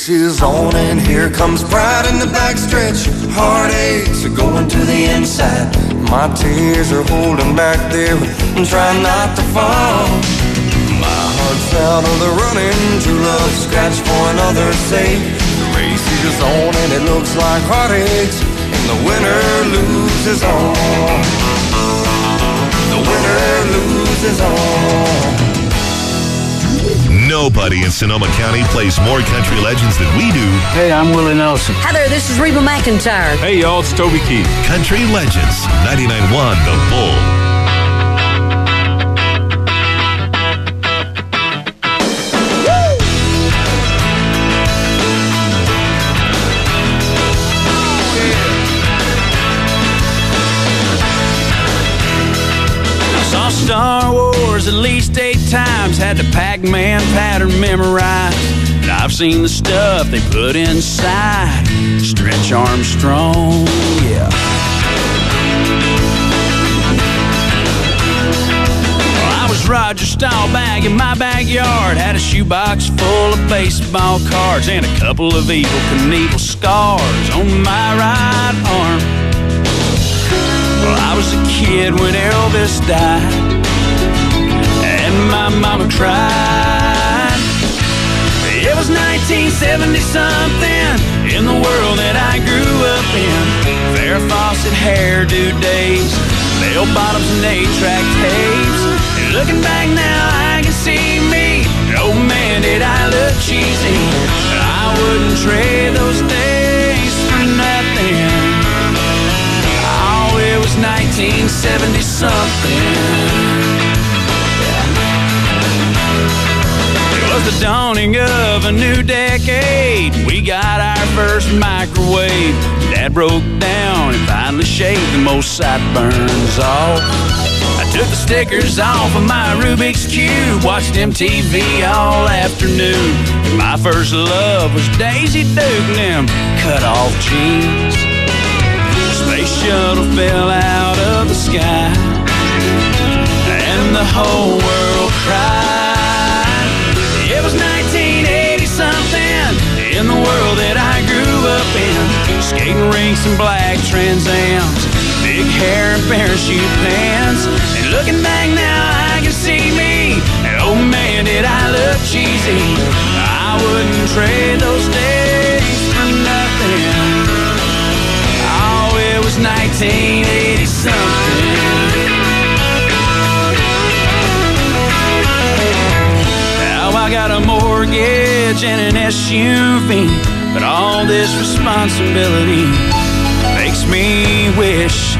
race is on and here comes pride in the backstretch. Heartaches are going to the inside. My tears are holding back there, trying not to fall. My heart's out of the running, true love scratch for another's sake. The race is on and it looks like heartaches, and the winner loses all. The winner loses all. Nobody in Sonoma County plays more country legends than we do. Hey, I'm Willie Nelson. Hi there, this is Reba McEntire. Hey, y'all, it's Toby Keith. Country Legends, 99.1 The Bull. Star Wars at least 8 times, had the Pac-Man pattern memorized. And I've seen the stuff they put inside Stretch Armstrong, yeah. Well, I was Roger Staubach in my backyard, had a shoebox full of baseball cards and a couple of Evel Knievel scars on my right arm. Well, I was a kid when Elvis died, and my mama cried. It was 1970-something in the world that I grew up in. Farrah Fawcett hairdo days, bell bottoms and 8-track tapes. And looking back now, I can see me. Oh man, did I look cheesy. I wouldn't trade those days for nothing. 1970-something. It was the dawning of a new decade. We got our first microwave. Dad broke down and finally shaved the most sideburns off. I took the stickers off of my Rubik's Cube, watched MTV all afternoon. And my first love was Daisy Duke and them cut-off jeans. Space shuttle fell out of the sky, and the whole world cried. It was 1980-something in the world that I grew up in. Skating rinks and black Trans Ams, big hair and parachute pants. And looking back now, I can see me. And oh man, did I look cheesy. I wouldn't trade those days for nothing. 1980-something. Now I got a mortgage and an SUV, but all this responsibility makes me wish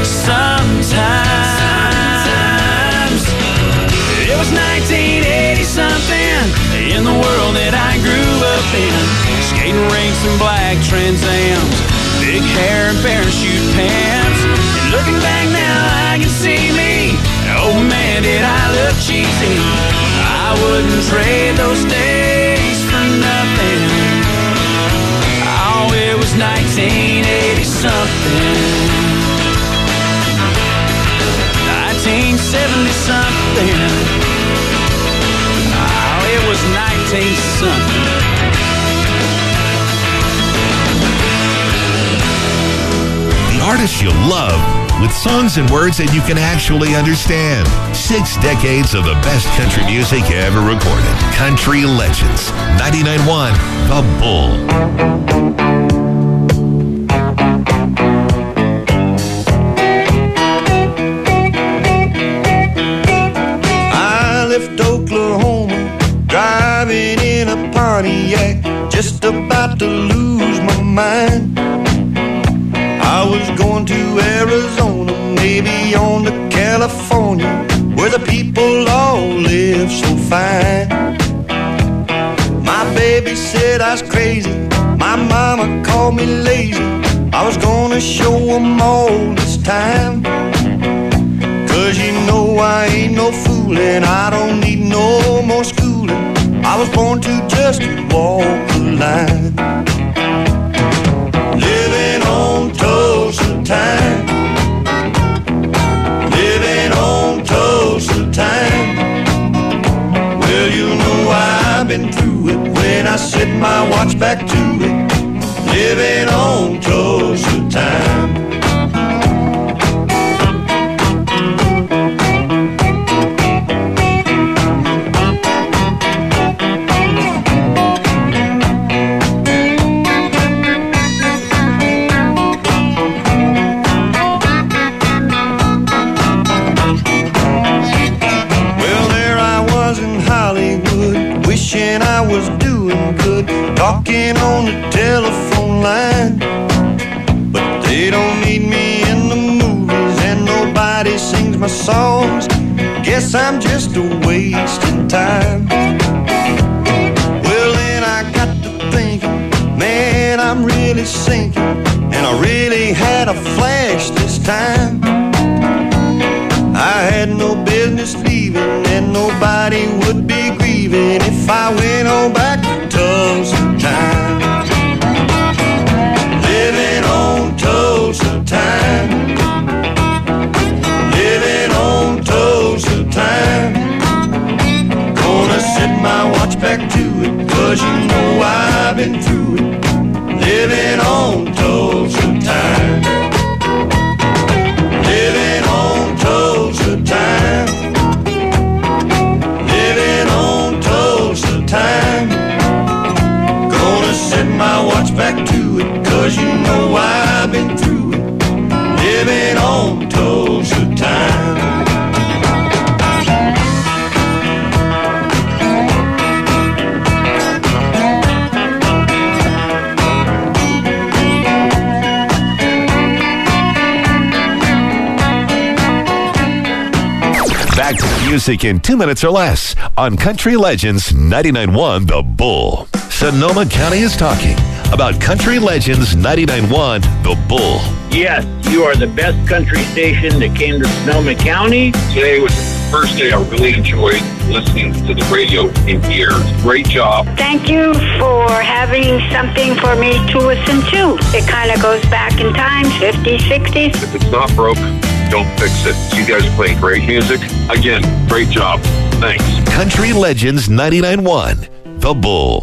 sometimes it was 1980-something in the world that I grew up in. Skating rinks and black Trans Ams, big hair and parachute pants. And looking back now, I can see me. Oh man, did I look cheesy. I wouldn't trade those days for nothing. Oh, it was 1980-something. 1970-something. Oh, it was 19-something. Artists you love, with songs and words that you can actually understand. 6 decades of the best country music ever recorded. Country Legends, 99.1 The Bull. I left Oklahoma, driving in a Pontiac, just about to lose my mind. I was going to Arizona, maybe on to California, where the people all live so fine. My baby said I was crazy, my mama called me lazy. I was gonna show them all this time. 'Cause you know I ain't no foolin', I don't need no more schooling. I was born to just walk the line. Living on Tulsa time, living on Tulsa time. Well, you know I've been through it when I set my watch back talking on the telephone line. But they don't need me in the movies, and nobody sings my songs. Guess I'm just a wasting time. Well, then I got to thinking, man, I'm really sinking, and I really had a flash this time. I had no business leaving, and nobody would be grieving if I went on back to Tulsa time. Living on Tulsa time. Living on Tulsa time. Gonna set my watch back to it, 'cause you know I've been through it. Living on Tulsa time. Living on Tulsa time. Living on Tulsa time. Gonna set my watch back to it, 'cause you know I've been through it. Living on Tulsa time. Back to music in 2 minutes or less on Country Legends 99.1 The Bull. Sonoma County is talking about Country Legends 99.1 The Bull. Yes, you are the best country station that came to Sonoma County. Today was the first day I really enjoyed listening to the radio in here. Great job. Thank you for having something for me to listen to. It kind of goes back in time, 50s, 60s. If it's not broke, don't fix it. You guys are playing great music. Again, great job. Thanks. Country Legends 99.1 The Bull.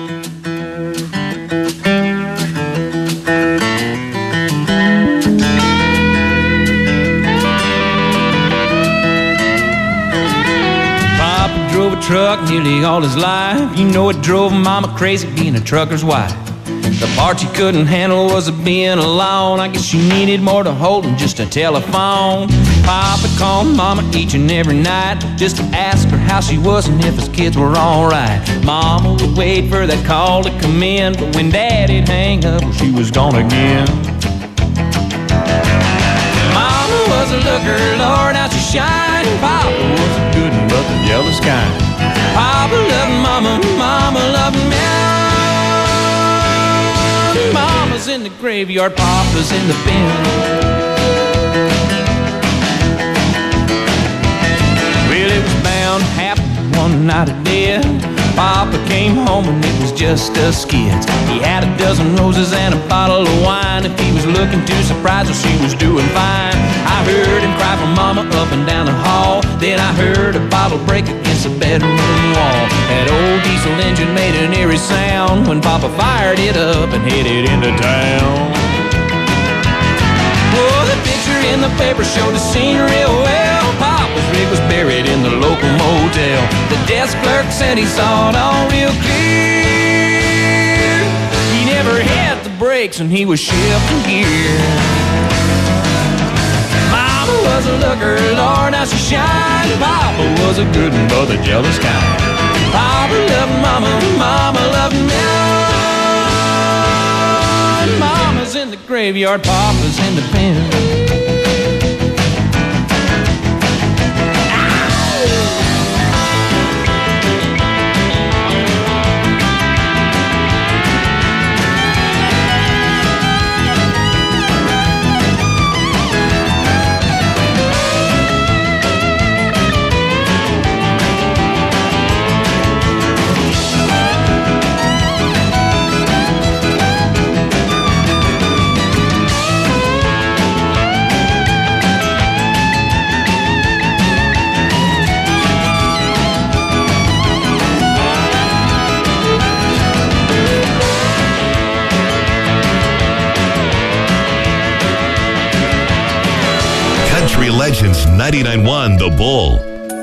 Papa drove a truck nearly all his life. You know it drove Mama crazy being a trucker's wife. The part she couldn't handle was being alone. I guess she needed more to hold than just a telephone. Papa called Mama each and every night just to ask her how she was and if his kids were alright. Mama would wait for that call to come in, but when Daddy'd hang up, well, she was gone again. Mama was a looker, Lord, how she shined. Papa was a good one, but the jealous kind. Papa loved Mama, Mama loved me. Mama's in the graveyard, Papa's in the bin. Well, it was bound to happen one night it did. Papa came home and it was just us kids. He had a dozen roses and a bottle of wine. If he was looking too surprised, well, she was doing fine. I heard him cry for Mama up and down the hall. Then I heard a bottle break against the bedroom wall. That old diesel engine made an eerie sound when Papa fired it up and headed into town. Oh, the picture in the paper showed the scene real well. Papa's rig was buried in the local motel. The desk clerk said he saw it all real clear. He never had the brakes and he was shifting gear. Mama was a looker, Lord, how she shined. Papa was a good one, but the jealous kind. Papa loved Mama, Mama loved me. Mama's in the graveyard, Papa's in the pen. Country Legends 99.1 The Bull.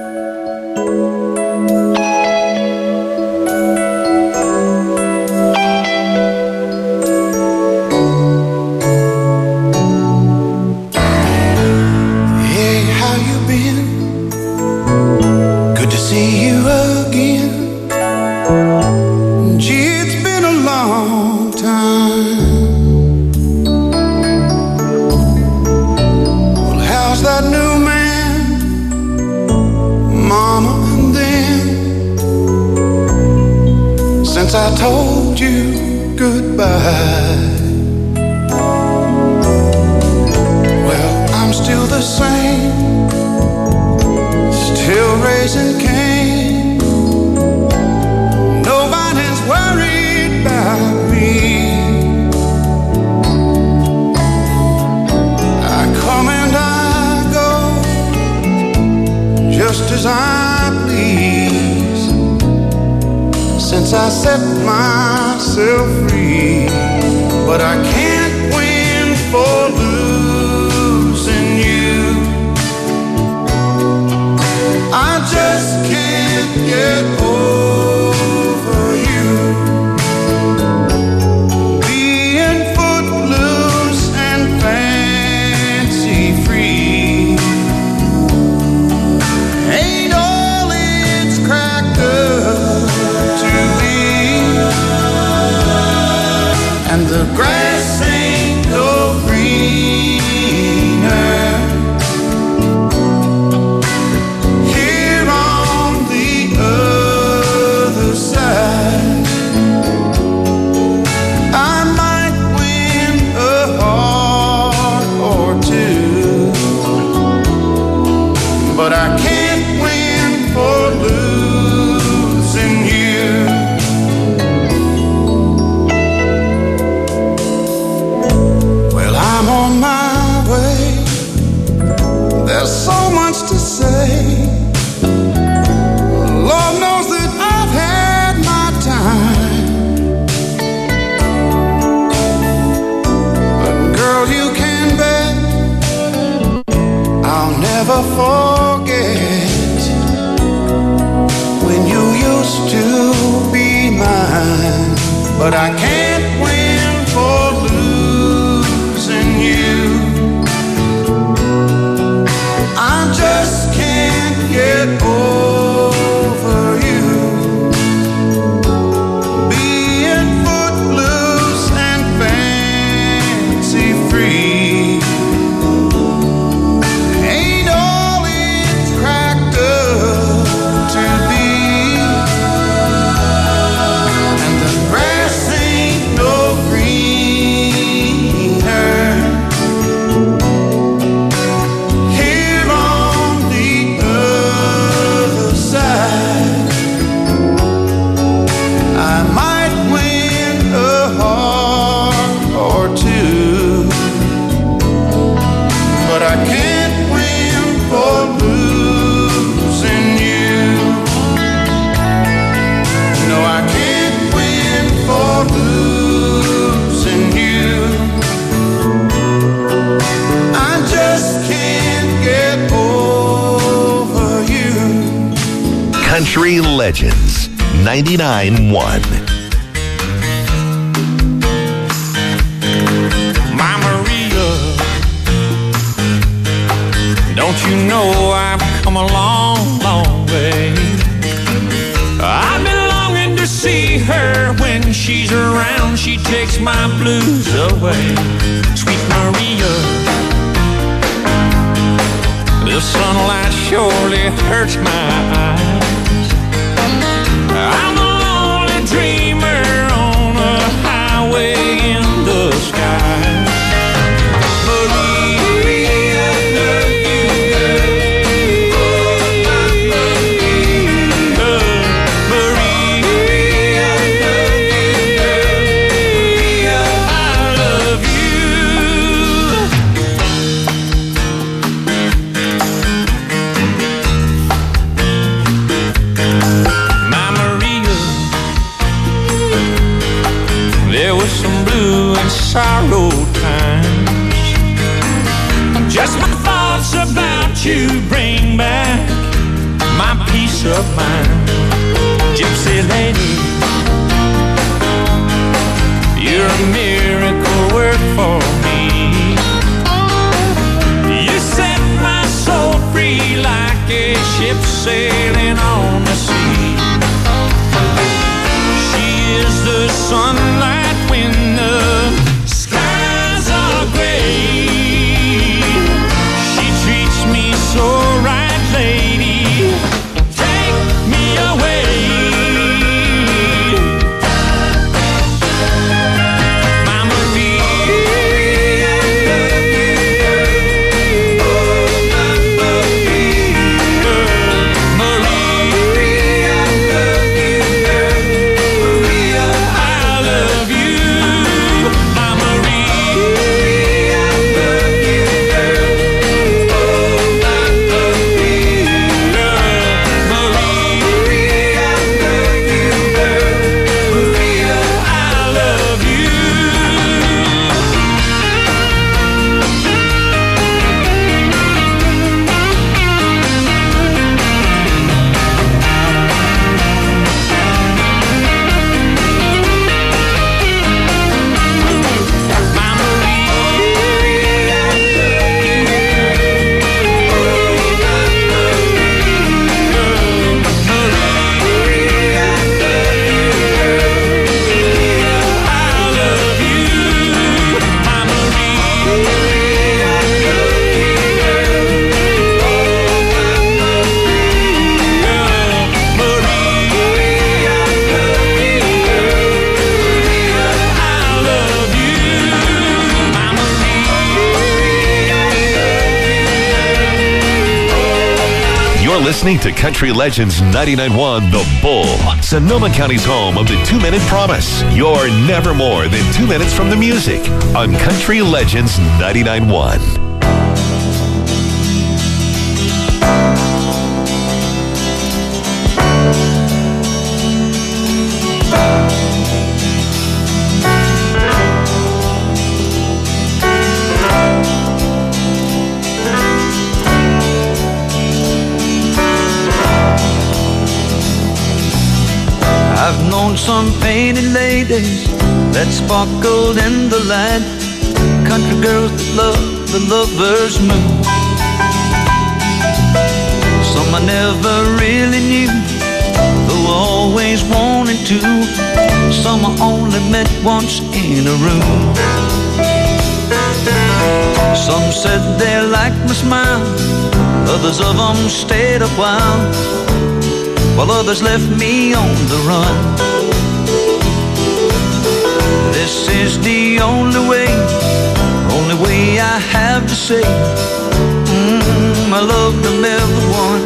Hey, how you been? Good to see you again. Gee, it's been a long I told you goodbye. Well, I'm still the same, still raising Cain. Nobody's worried about me. I come and I go just as I please, since I set myself free. But I can't win for losing you. I just can't get over you. Being footloose and fancy free ain't all it's cracked up to be. And the grass ain't no greener here on the other side. I might win a heart or two, but I can't win for losing you. Well, I'm on my way. There's so much to say. Lord knows that I've had my time. But girl, you can bet I'll never forget when you used to be mine. But I can't win for losing you. I just can't get over you. Being footloose and fancy free ain't all it's cracked up to be. And the grass ain't no greener here on the other side. I might win a heart or two, but I can't win for losing you. No, I can't win for losing you. I just can't get over you. Country Legends 99.1. My Maria, don't you know I've come a long, long way? I've been longing to see her. When she's around, she takes my blues away. Sweet Maria, the sunlight surely hurts my eyes. I'm a lonely dreamer on a highway in the sky. Maria, I love you, girl. Oh, I love you, girl. Maria, I love you, girl. Maria, I love you. My Maria, there was some blue and sorrow times. Just my thoughts about you bring back my peace of mind. Gypsy lady, you're a miracle work for me. You set my soul free like a ship sailing on the sea. She is the sunlight when the skies are gray. She treats me so right, lady. Take me away. You're listening to Country Legends 99.1 The Bull, Sonoma County's home of the 2-Minute Promise. You're never more than 2 minutes from the music on Country Legends 99.1. I've known some painted ladies that sparkled in the light, country girls that love the lover's moon. Some I never really knew, though I always wanted to. Some I only met once in a room. Some said they liked my smile, others of them stayed a while, while others left me on the run. This is the only way I have to say I love them everyone.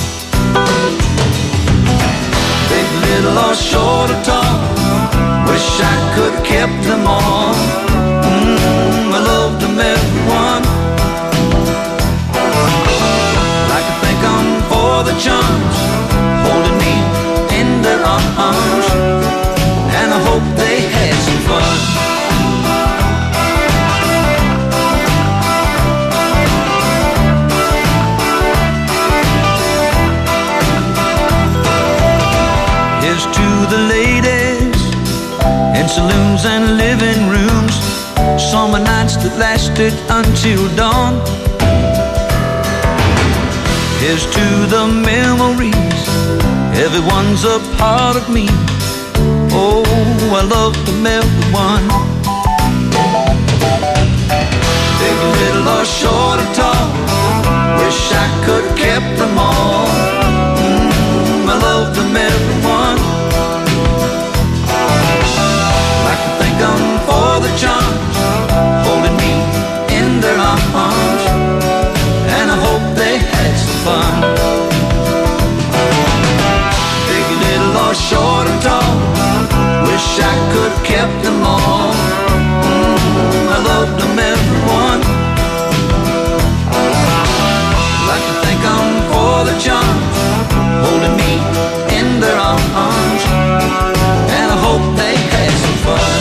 Big, little, or short or tall, wish I could have kept them all. I love them everyone. Like to thank them for the charms, holding me in their arms, and I hope they had some fun. Here's to the ladies in saloons and living rooms, summer nights that lasted until dawn. Here's to the memories, everyone's a part of me. Oh, I love them everyone. Big, little, or short or tall, wish I could have kept them all. I love them everyone. Like to thank them for the charms, holding me in their arms, and I hope they had some fun. Big, little, or short or tall, wish I could have kept them all. I loved them everyone. Like to thank them for the charms, holding me in their arms, and I hope they had some fun.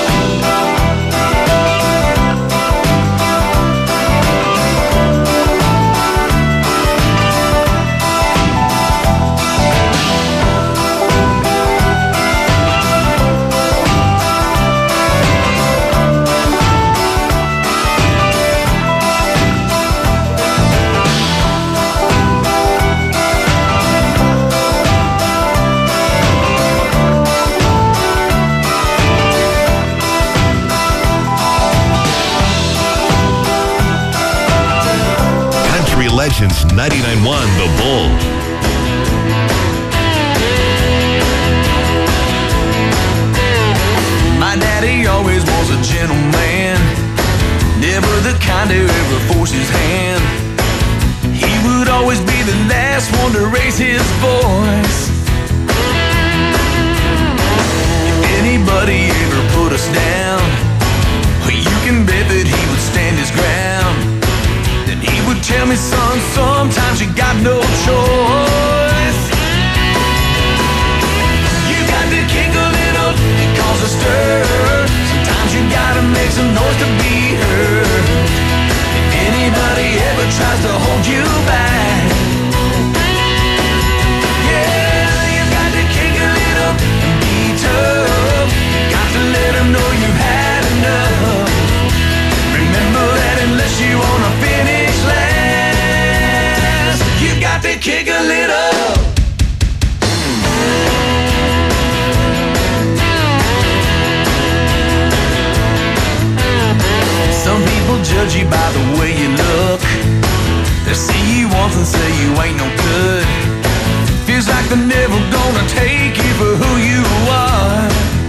Legends 99.1 The Bull. My daddy always was a gentleman, never the kind to ever force his hand. He would always be the last one to raise his voice. If anybody ever put us down, you can bet that he would stand his ground. He would tell me, son, sometimes you got no choice. You got to kick a little and cause a stir. Sometimes you gotta make some noise to be heard. If anybody ever tries to hold you back, yeah, you got to kick a little and be tough. Got to let them know you had enough. Remember that unless you wanna finish last, you got to kick a little. Some people judge you by the way you look. They see you once and say you ain't no good. Feels like they're never gonna take you for who you are.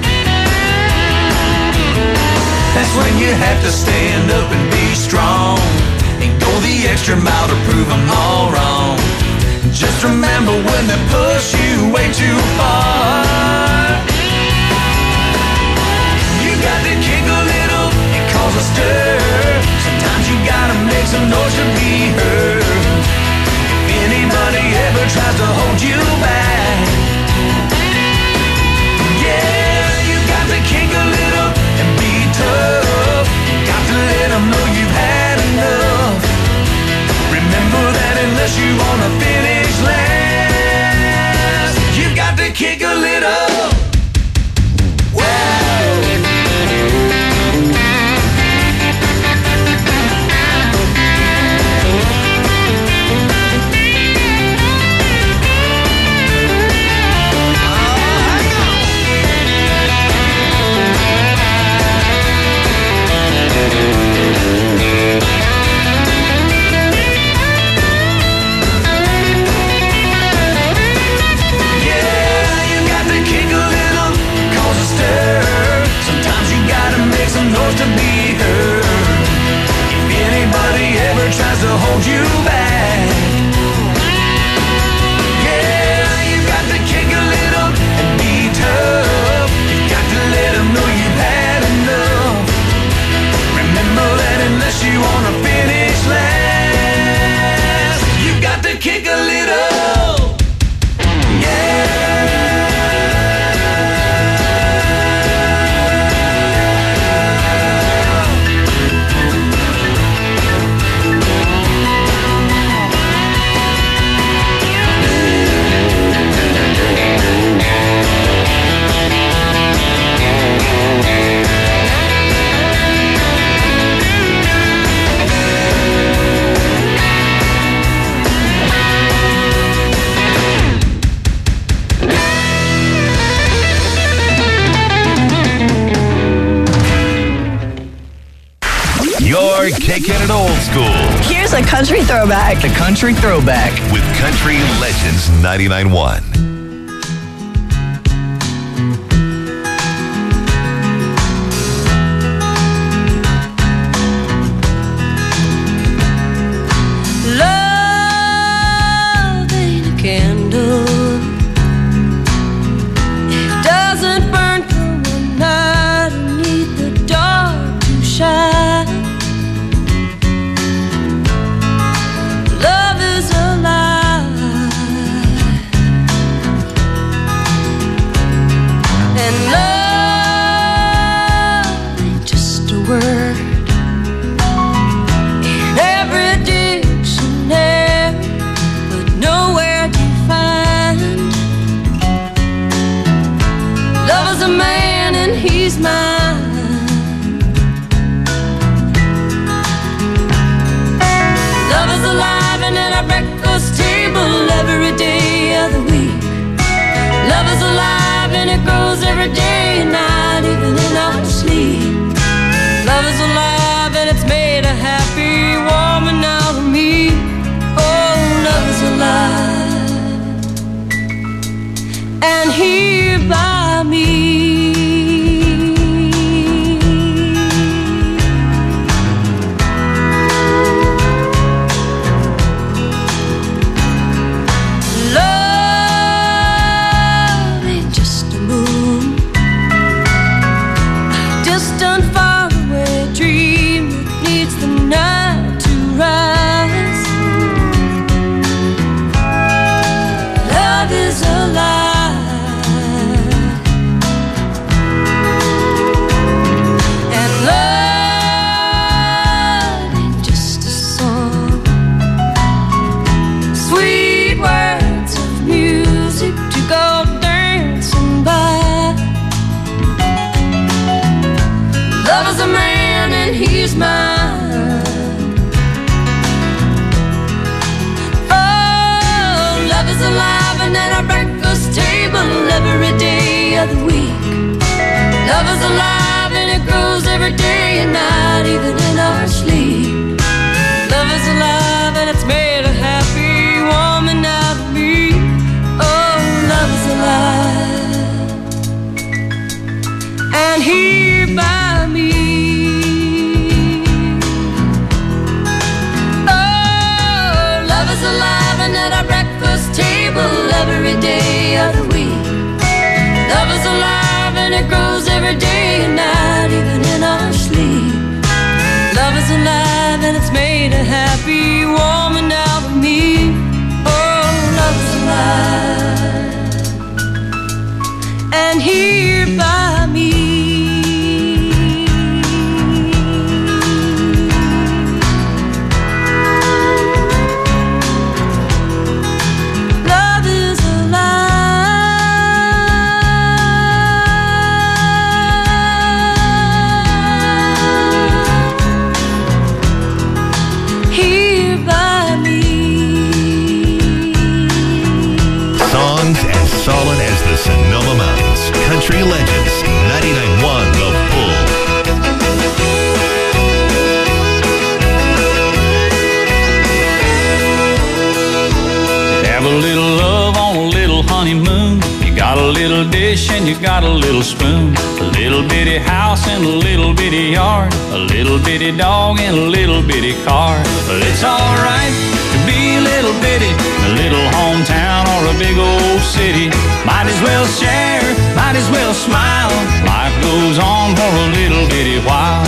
That's when you have to stand up and be strong, and go the extra mile to prove them all wrong. Just remember when they push you way too far. You got to kick a little and cause a stir. Sometimes you gotta make some noise to be heard. If anybody ever tries to hold you back, yeah, you got to kick a little and be tough. Got to let them know you've had enough. Remember that unless you wanna finish last, you've got to kick a little. To be heard. If anybody ever tries to hold you back, yeah, you got to kick a little and be tough. You got to let them know you've had enough. Remember that unless you wanna finish last, you got to kick a little. Yeah. You're kicking it old school. Here's a country throwback. The country throwback with Country Legends 99.1. Every day and night, even in our sleep. Love is alive and it's made a happy woman out of me. Oh, love is alive and here by me. Love is alive and it grows every day and night, even in our sleep. Love is alive and it's made a happy woman out of me. Oh, love is alive and here by me. Oh, love is alive and at our breakfast table. songs as solid as the Sonoma Mountains. Country Legends, 99.1 The Bull. Have a little love on a little honeymoon. You got a little dish and you got a little spoon. A little bitty house and a little bitty yard. A little bitty dog and a little bitty car. But it's alright to be a little bitty. A little hometown or a big old city. Might as well share, might as well smile. Life goes on for a little bitty while.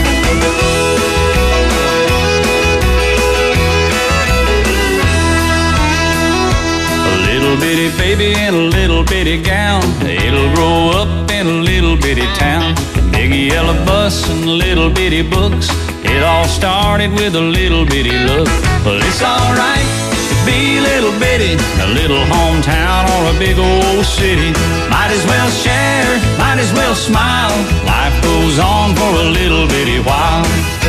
Little bitty baby in a little bitty gown. It'll grow up in a little bitty town. Big yellow bus and little bitty books. It all started with a little bitty look. But it's alright to be a little bitty. A little hometown or a big old city. Might as well share, might as well smile. Life goes on for a little bitty while.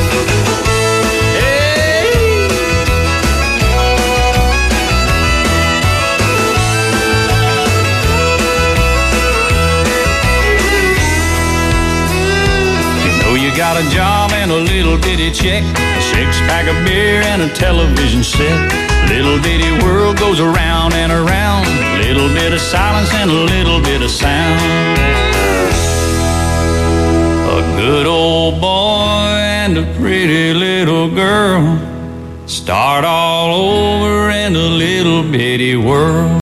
You got a job and a little bitty check, a six-pack of beer and a television set. Little bitty world goes around and around. Little bit of silence and a little bit of sound. A good old boy and a pretty little girl start all over in a little bitty world.